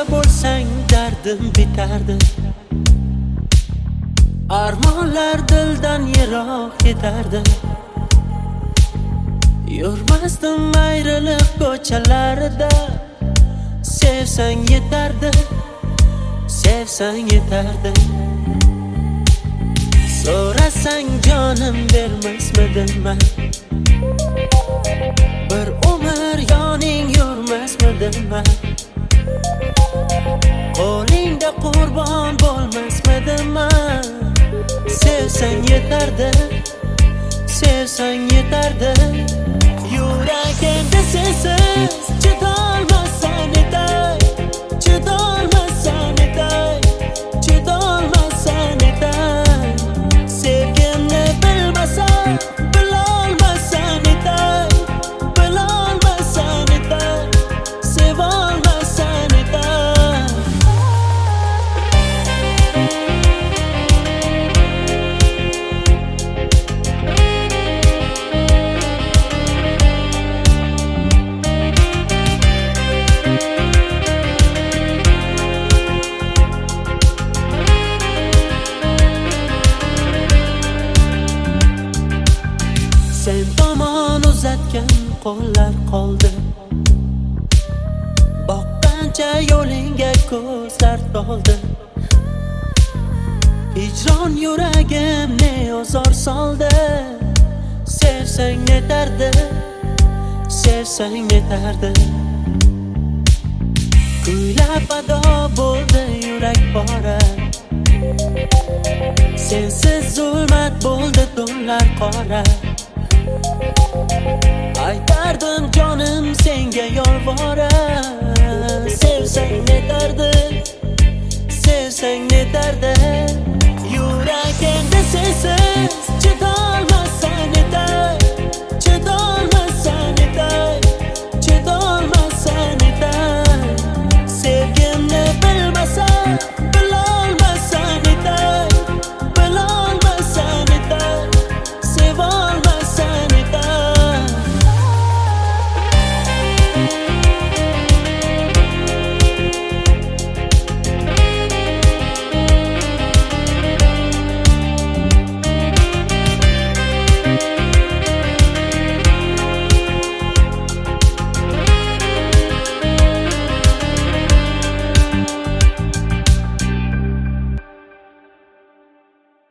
bo'lsang dardim bitardi. Armonlar dildan yiroq ketardi. Yurmasdim ayriliq ko'chalarida. Sevsang yetardi, sevsang yetardi. So'rasang jonim bermasmidim men. Bir umr yoning yurmasmidim men. Qo'lingda qurbon bo'lmasmidim men. Sevsang yetardi, sevsang yetardi. Yuragimda sensiz chidolmasam etay, chidolmasam etay, chidolmasam etay. Sevgimni bilmasam, bilolmasam etay, bilolmasam etay, sevolmasam etay. Sen tomon uzatgan qo'llar qoldi. Boqqancha yo'lingga ko'zlar toldi. Hijron yuragimni ozor soldi. Sevsang yetardi, sevsang yetardi. Kuylab ado bo'ldi yurak pora. Sensiz zulmat bo'ldi tunlar qora. Aytardim jonim senga yolvora. Sevsang yetardi, sevsang yetardi. Yuragimda sensiz